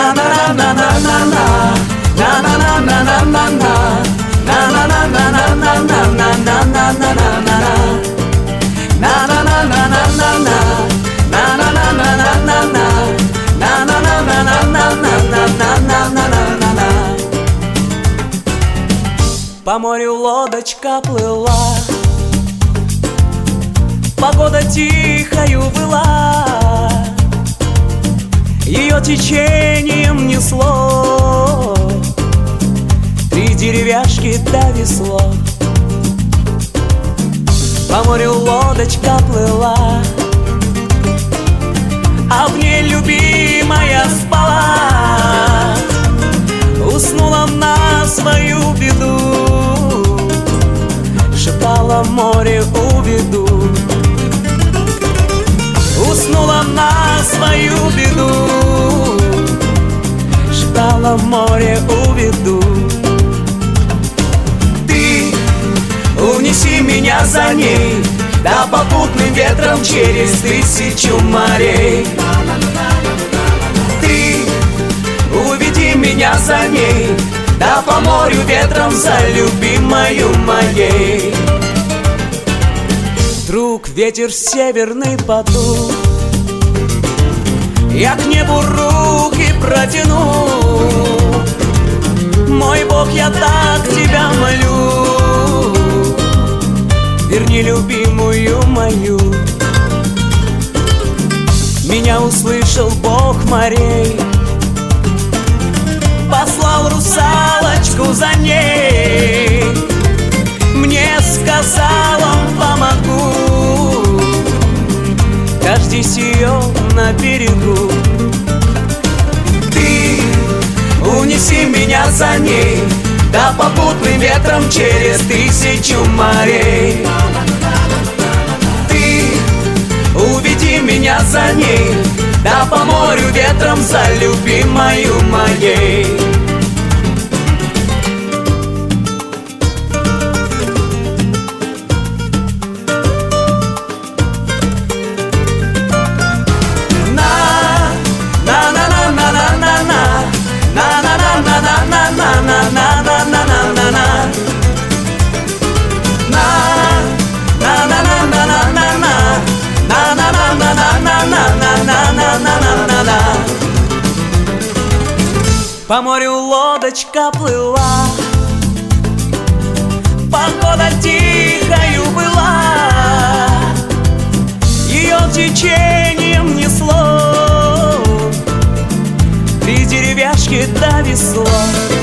По морю лодочка плыла, погода тихою была, ее течением несло, 3 деревяшки да весло. По морю лодочка плыла, а в ней любимая спала, уснула на свою беду, шептала море уведу. Уснула на свою беду, шептала море уведу. Ты унеси меня за ней, да попутным ветром через 1000 морей. Ты уведи меня за ней, да по морю ветром за любимою моей. Вдруг ветер северный подул, я к небу руки протяну. Мой Бог, я так тебя молю, верни любимую мою. Меня услышал Бог морей, послал русалочку за ней. Мне сказал он: помогу, дождись ее на берегу. Ты унеси меня за ней, да попутным ветром через 1000 морей. Ты уведи меня за ней, да по морю ветром за любимою моей. По морю лодочка плыла, погода тихою была, ее течением несло, 3 деревяшки да весло.